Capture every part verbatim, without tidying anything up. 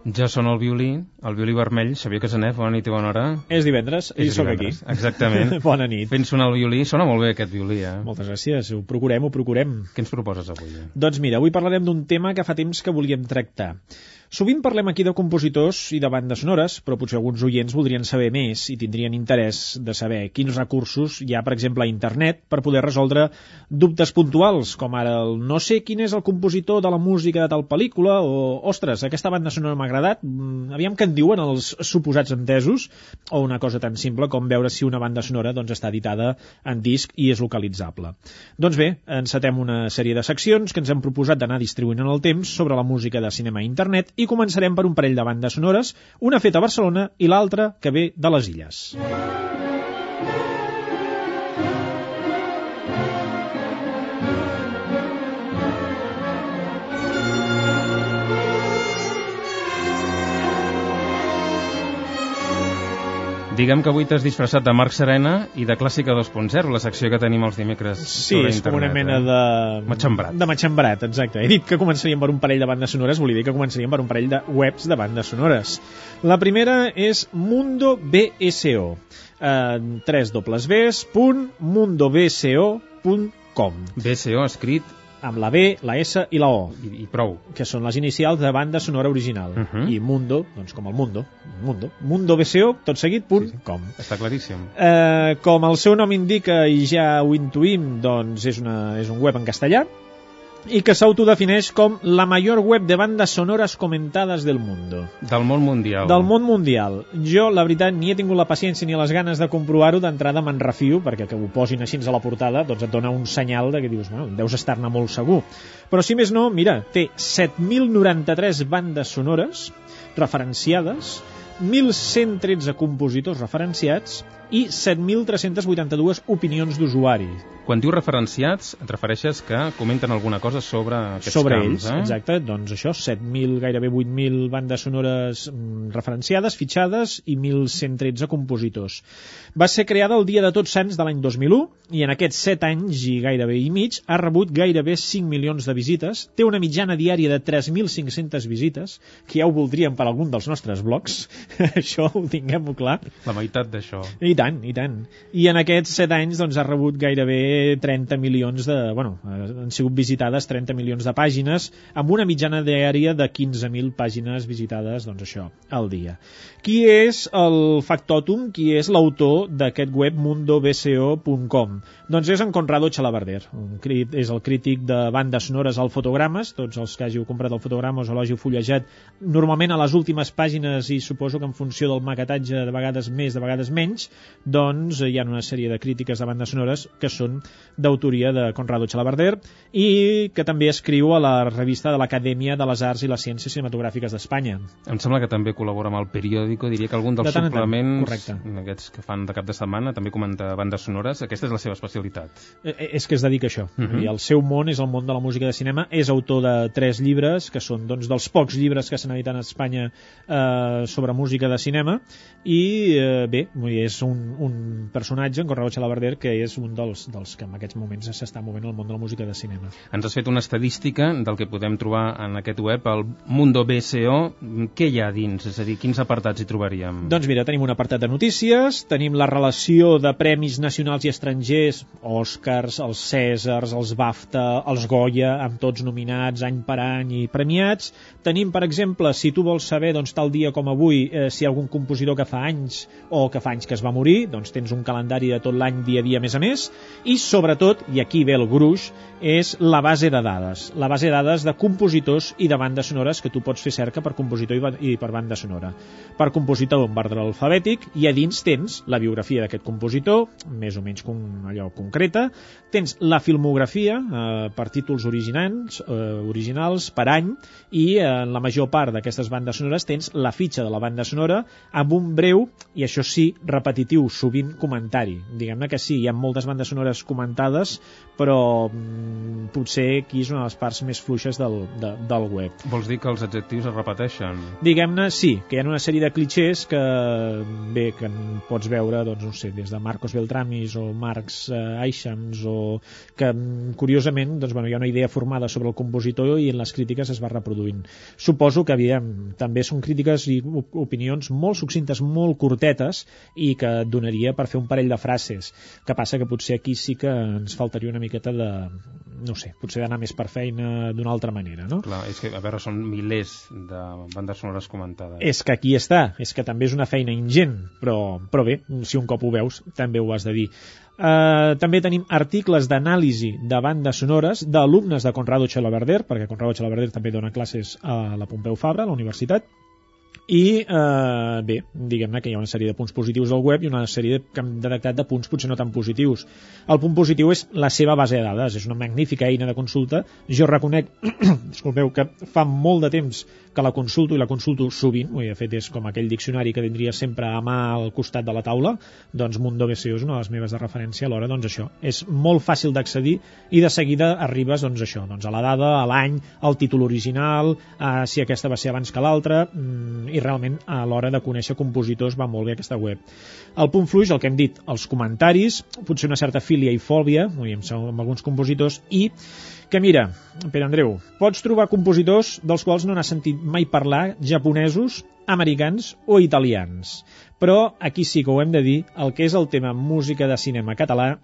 Ja sona el violí, el violí vermell. Xavier Casanet, bona nit i bona hora. És divendres i sóc aquí. Exactament. Bona nit. Fent sonar el violí, sona molt bé aquest violí, eh? Moltes gràcies, ho procurem, ho procurem. Què ens proposes avui? Doncs mira, avui parlarem d'un tema que fa temps que volíem tractar. Sovint parlem aquí de compositors i de bandes sonores, però potser alguns oients voldrien saber més i tindrien interès de saber quins recursos hi ha, per exemple, a internet per poder resoldre dubtes puntuals, com ara el no sé quin és el compositor de la música de tal pel·lícula, o, ostres, aquesta banda sonora m'ha agradat, aviam què en diuen els suposats entesos, o una cosa tan simple com veure si una banda sonora doncs, està editada en disc i és localitzable. Doncs bé, encetem una sèrie de seccions que ens hem proposat d'anar distribuint en el temps sobre la música de cinema i internet, i començarem per un parell de bandes sonores, una feta a Barcelona i l'altra que ve de les Illes. Diguem que avui t'has disfressat de Marc Serena i de Clàssica dos punt zero, la secció que tenim els dimecres sí, sobre internet. Sí, és com una mena eh? de... Matxembrat. De matxembrat, exacte. He dit que començaríem per un parell de bandes sonores, volia dir que començaríem per un parell de webs de bandes sonores. La primera és Mundo B S O. Uh, tres dobles Bs punt mundo b c o punt com. B S O escrit amb la B, la S i la O. I, i prou. Que són les inicials de banda sonora original. Uh -huh. I Mundo, doncs com el Mundo. Mundo. Mundo B C O, tot seguit, punt sí, sí. com. Està claríssim. Eh, com el seu nom indica i ja ho intuïm, doncs és, una, és un web en castellà i que s'autodefineix com la major web de bandes sonores comentades del mundo. Del món mundial. Del món mundial. Jo, la veritat, ni he tingut la paciència ni les ganes de comprovar-ho, d'entrada me'n refio, perquè que ho posin així a la portada doncs et dona un senyal de que dius, bueno, deus estar-ne molt segur. Però si més no, mira, té set mil noranta-tres bandes sonores referenciades, mil cent tretze compositors referenciats i set mil tres-centes vuitanta-dues opinions d'usuari. Quan dius referenciats, et refereixes que comenten alguna cosa sobre aquests sobre camps, ells, eh? exacte. Doncs això, set mil, gairebé vuit mil bandes sonores mm, referenciades, fitxades i mil cent tretze compositors. Va ser creada el dia de Tots Sants de l'any dos mil u i en aquests set anys i gairebé i mig ha rebut gairebé cinc milions de visites, té una mitjana diària de tres mil cinc-centes visites, que ja ho voldríem per algun dels nostres blogs, això ho tinguem-ho clar. La meitat d'això. I tant, i tant. I en aquests set anys doncs, ha rebut gairebé trenta milions de... Bueno, han sigut visitades trenta milions de pàgines, amb una mitjana diària de quinze mil pàgines visitades, doncs això, al dia. Qui és el factòtum, qui és l'autor d'aquest web mundo b c o punt com? Doncs és en Conrado Chalabarder, un crit, és el crític de bandes sonores al Fotogrames, tots els que hàgiu comprat el Fotogrames o l'hàgiu fullejat, normalment a les últimes pàgines, i suposo que en funció del maquetatge de vegades més, de vegades menys, doncs hi ha una sèrie de crítiques de bandes sonores que són d'autoria de Conrado Chalabarder i que també escriu a la revista de l'Acadèmia de les Arts i les Ciències Cinematogràfiques d'Espanya. Em sembla que també col·labora amb el periòdico, diria que algun dels de tant suplements, tant. aquests que fan de cap de setmana, també comenta bandes sonores. Aquesta és la seva especialitat. Eh, és que es dedica a això. Uh uh-huh. I el seu món és el món de la música de cinema. És autor de tres llibres, que són doncs, dels pocs llibres que s'han editat a Espanya eh, sobre música de cinema. I eh, bé, és un, un personatge, en Conrado Chalabarder, que és un dels, dels que en aquests moments s'està movent el món de la música de cinema. Ens has fet una estadística del que podem trobar en aquest web, el Mundo B S O. Què hi ha dins? És a dir, quins apartats hi trobaríem? Doncs mira, tenim un apartat de notícies, tenim la relació de premis nacionals i estrangers, Oscars, els Cèsars, els BAFTA, els Goya, amb tots nominats any per any i premiats. Tenim, per exemple, si tu vols saber, doncs, tal dia com avui, eh, si hi ha algun compositor que fa anys o que fa anys que es va morir, doncs tens un calendari de tot l'any, dia a dia, més a més, i sobretot, i aquí ve el gruix, és la base de dades. La base de dades de compositors i de bandes sonores que tu pots fer cerca per compositor i per banda sonora. Per compositor en ordre alfabètic, i a dins tens la biografia d'aquest compositor, més o menys con, allò concreta, tens la filmografia eh, per títols originals, eh, originals per any, i en la major part d'aquestes bandes sonores tens la fitxa de la banda banda sonora amb un breu, i això sí, repetitiu, sovint comentari. Diguem-ne que sí, hi ha moltes bandes sonores comentades, però mm, potser aquí és una de les parts més fluixes del, de, del web. Vols dir que els adjectius es repeteixen? Diguem-ne, sí, que hi ha una sèrie de clichés que, bé, que en pots veure, doncs, no sé, des de Marcos Beltramis o Marx eh, Eixams, o que, curiosament, doncs, bueno, hi ha una idea formada sobre el compositor i en les crítiques es va reproduint. Suposo que, aviam, també són crítiques i opinions molt succintes, molt curtetes, i que donaria per fer un parell de frases. Que passa que potser aquí sí que ens faltaria una miqueta de, no sé, potser d'anar més per feina d'una altra manera, no? Clar, és que, a veure, són milers de bandes sonores comentades. És que aquí està, és que també és una feina ingent, però, però bé, si un cop ho veus, també ho has de dir. Uh, també tenim articles d'anàlisi de bandes sonores d'alumnes de Conrado Xalabarder, perquè Conrado Xalabarder també dona classes a la Pompeu Fabra, a la universitat, i eh, bé, diguem-ne que hi ha una sèrie de punts positius del web i una sèrie que hem detectat de punts potser no tan positius. El punt positiu és la seva base de dades, és una magnífica eina de consulta. Jo reconec, disculpeu, que fa molt de temps que la consulto i la consulto sovint, ho he fet és com aquell diccionari que tindria sempre a mà al costat de la taula, doncs Mundo B C O és una de les meves de referència. Alhora, doncs això, és molt fàcil d'accedir i de seguida arribes, doncs això, doncs a la dada, a l'any, al títol original, a si aquesta va ser abans que l'altra, i realment a l'hora de conèixer compositors va molt bé aquesta web. El punt fluix, el que hem dit, els comentaris, potser una certa filia i fòbia, amb, amb alguns compositors, i que mira, Pere Andreu, pots trobar compositors dels quals no n'has sentit mai parlar, japonesos, americans o italians. Però aquí sí que ho hem de dir, el que és el tema música de cinema català,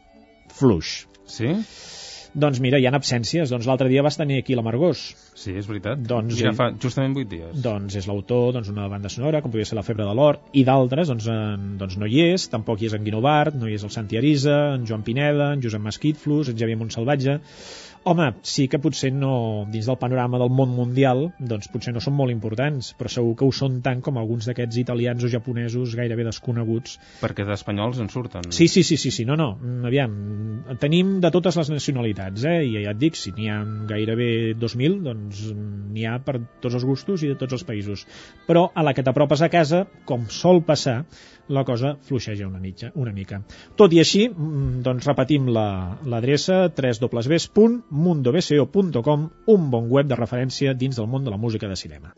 fluix. Sí? Doncs mira, hi ha absències. Doncs l'altre dia vas tenir aquí l'Amargós. Sí, és veritat. Doncs, ja fa justament vuit dies. Doncs és l'autor doncs, una banda sonora, com podria ser La febre de l'or, i d'altres doncs, en, doncs no hi és, tampoc hi és en Guino Bart, no hi és el Santi Arisa, en Joan Pineda, en Josep Masquitflus, en Xavier Montsalvatge. Home, sí que potser no, dins del panorama del món mundial, doncs potser no són molt importants, però segur que ho són tant com alguns d'aquests italians o japonesos gairebé desconeguts. Perquè d'espanyols en surten. Sí, sí, sí, sí, sí, no, no, aviam, tenim de totes les nacionalitats, eh? I ja et dic, si n'hi ha gairebé dos mil, doncs n'hi ha per tots els gustos i de tots els països. Però a la que t'apropes a casa, com sol passar, la cosa fluixeja una mica, una mica. Tot i així, doncs repetim l'adreça la, w w w punt mundo b c o punt com, un bon web de referència dins del món de la música de cinema.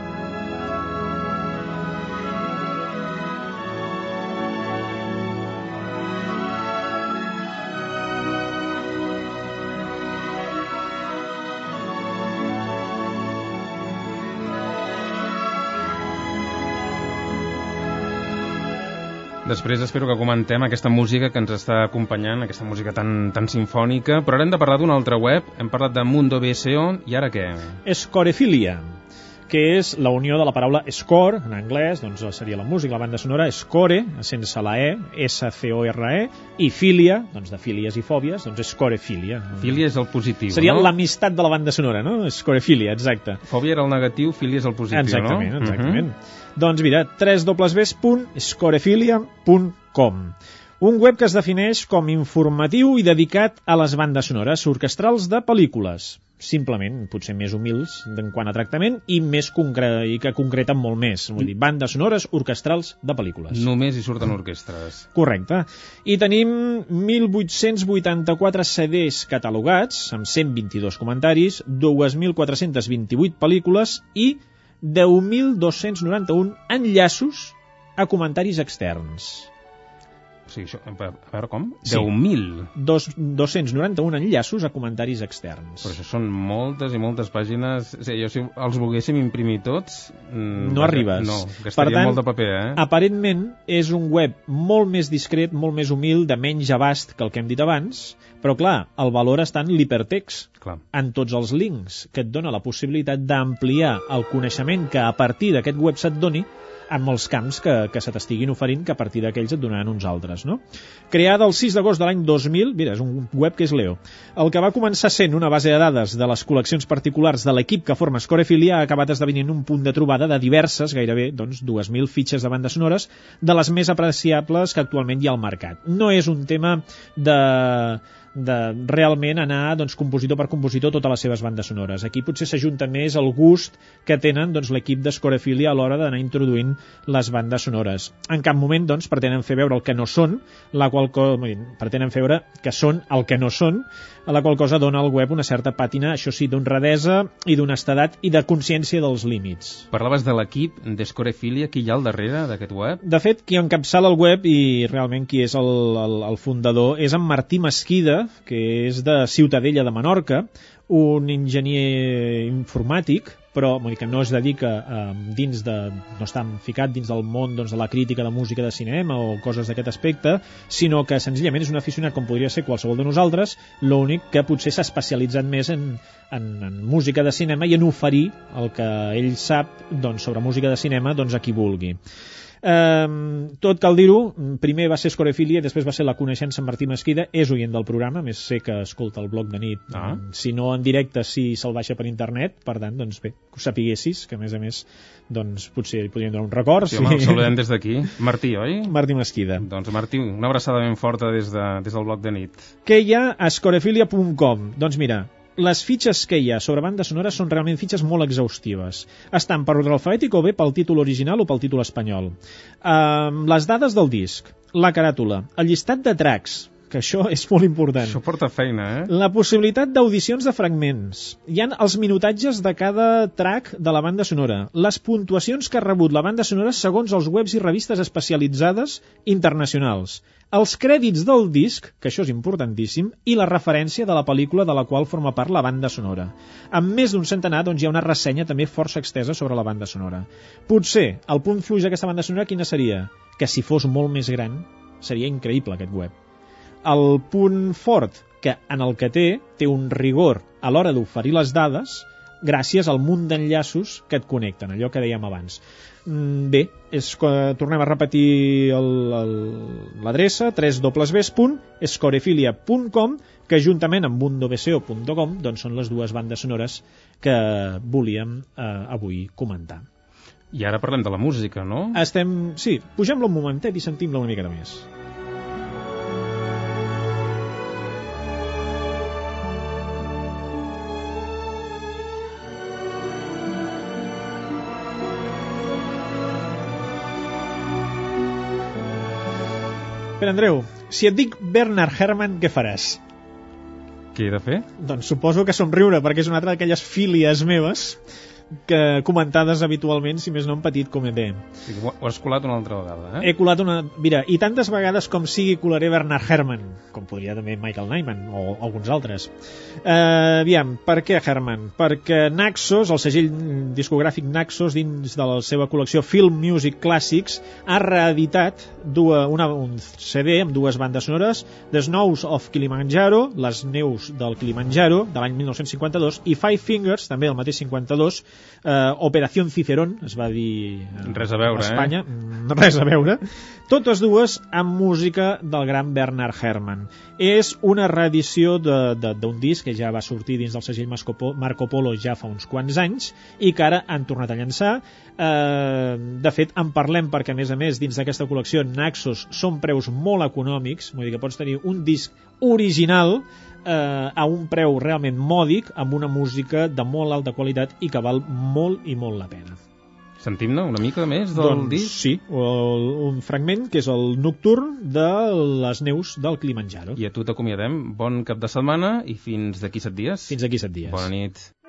Després espero que comentem aquesta música que ens està acompanyant, aquesta música tan, tan sinfònica, però ara hem de parlar d'una altra web, hem parlat de Mundo B C O, i ara què? Scorefilia, que és la unió de la paraula score, en anglès, doncs seria la música, la banda sonora, score, sense la E, S C O R E, i filia, doncs de fílies i fòbies, doncs scorefilia. Filia és el positiu, seria no? Seria l'amistat de la banda sonora, no? Scorefilia, exacte. Fòbia era el negatiu, filia és el positiu, exactament, no? Exactament, uh-huh. Doncs mira, w w w punt scorefilia punt com, un web que es defineix com informatiu i dedicat a les bandes sonores orquestrals de pel·lícules. Simplement, potser més humils en quant a tractament i més concre- i que concreten molt més. Vull dir, bandes sonores orquestrals de pel·lícules. Només hi surten orquestres. Correcte. I tenim mil vuit-cents vuitanta-quatre C Ds catalogats, amb cent vint-i-dos comentaris, dos mil quatre-cents vint-i-vuit pel·lícules i deu mil dos-cents noranta-un enllaços a comentaris externs. O sigui, això, a veure com? Sí. deu mil. dos-cents noranta-un enllaços a comentaris externs. Però això són moltes i moltes pàgines. O sigui, jo, si els volguéssim imprimir tots... No arribes. No, gastaria molt de paper, eh? Aparentment és un web molt més discret, molt més humil, de menys abast que el que hem dit abans, però clar, el valor està en l'hipertext, clar, en tots els links, que et dona la possibilitat d'ampliar el coneixement que a partir d'aquest web se't doni en molts camps que, que se t'estiguin oferint, que a partir d'aquells et donaran uns altres, no? Creada el sis d'agost de l'any dos mil, mira, és un web que és Leo. El que va començar sent una base de dades de les col·leccions particulars de l'equip que forma Scorefilia ha acabat esdevenint un punt de trobada de diverses, gairebé doncs, dues mil fitxes de bandes sonores, de les més apreciables que actualment hi ha al mercat. No és un tema de de realment anar doncs, compositor per compositor totes les seves bandes sonores. Aquí potser s'ajunta més el gust que tenen doncs, l'equip d'Scorefilia a l'hora d'anar introduint les bandes sonores. En cap moment doncs, pretenen fer veure el que no són, la qual cosa, pretenen fer veure que són el que no són, a la qual cosa dona al web una certa pàtina, això sí, d'honradesa i d'honestedat i de consciència dels límits. Parlaves de l'equip d'Scorefilia, qui hi ha al darrere d'aquest web? De fet, qui encapçala el web i realment qui és el, el, el fundador és en Martí Mesquida, que és de Ciutadella de Menorca, un enginyer informàtic, però vull dir que no es dedica eh, dins de, no està ficat dins del món doncs, de la crítica de música de cinema o coses d'aquest aspecte, sinó que senzillament és un aficionat com podria ser qualsevol de nosaltres, l'únic que potser s'ha especialitzat més en, en, en música de cinema i en oferir el que ell sap doncs, sobre música de cinema doncs, a qui vulgui. Um, tot cal dir-ho, primer va ser Scorefilia i després va ser la coneixença en Martí Mesquida, és oient del programa, més sé que escolta el blog de nit, ah. si no en directe, si se'l baixa per internet, per tant, doncs bé, que ho sapiguessis, que a més a més doncs potser li podríem donar un record. Sí, home, el saludem des d'aquí. Martí, oi? Martí Mesquida. Doncs Martí, una abraçada ben forta des, de, des del blog de nit. Què hi ha a scorefilia punt com? Doncs mira, les fitxes que hi ha sobre bandes sonores són realment fitxes molt exhaustives. Estan per ordre alfabètic o bé pel títol original o pel títol espanyol. Uh, les dades del disc, la caràtula, el llistat de tracks, que això és molt important. Això porta feina, eh? La possibilitat d'audicions de fragments. Hi ha els minutatges de cada track de la banda sonora. Les puntuacions que ha rebut la banda sonora segons els webs i revistes especialitzades internacionals. Els crèdits del disc, que això és importantíssim, i la referència de la pel·lícula de la qual forma part la banda sonora. Amb més d'un centenar doncs, hi ha una ressenya també força extesa sobre la banda sonora. Potser el punt fluix d'aquesta banda sonora quina seria? Que si fos molt més gran seria increïble aquest web. El punt fort, que en el que té, té un rigor a l'hora d'oferir les dades gràcies al munt d'enllaços que et connecten, allò que dèiem abans. Bé, és, tornem a repetir l'adreça w w w punt scorefilia punt com, que juntament amb mundo b c o punt com doncs són les dues bandes sonores que volíem eh, avui comentar. I ara parlem de la música, no? Estem, sí, pugem-la un momentet i sentim-la una mica més. Pere Andreu, si et dic Bernard Herrmann, què faràs? Què he de fer? Doncs suposo que somriure, perquè és una altra d'aquelles fílies meves que comentades habitualment, si més no en petit comitè. Sí, ho has colat una altra vegada, eh? He colat una... Mira, i tantes vegades com sigui colaré Bernard Herrmann, com podria també Michael Nyman o alguns altres. Uh, aviam, per què Herrmann? Perquè Naxos, el segell discogràfic Naxos, dins de la seva col·lecció Film Music Classics, ha reeditat dua, una, un C D amb dues bandes sonores, The Snows of Kilimanjaro, Les neus del Kilimanjaro, de l'any mil nou-cents cinquanta-dos, i Five Fingers, també del mateix cinquanta-dos, Uh, Operación Cicerón, es va dir uh, res a veure, a Espanya, eh? res a veure, totes dues amb música del gran Bernard Herrmann. És una reedició d'un disc que ja va sortir dins del segell Marco Polo ja fa uns quants anys i que ara han tornat a llançar. Uh, de fet, en parlem perquè, a més a més, dins d'aquesta col·lecció Naxos són preus molt econòmics, vull dir que pots tenir un disc original Eh, a un preu realment mòdic, amb una música de molt alta qualitat i que val molt i molt la pena. Sentim-ne una mica més del doncs, disc? Sí, el, un fragment que és el nocturn de les neus del Kilimanjaro. I a tu t'acomiadem. Bon cap de setmana i fins d'aquí set dies. Fins d'aquí set dies. Bona nit.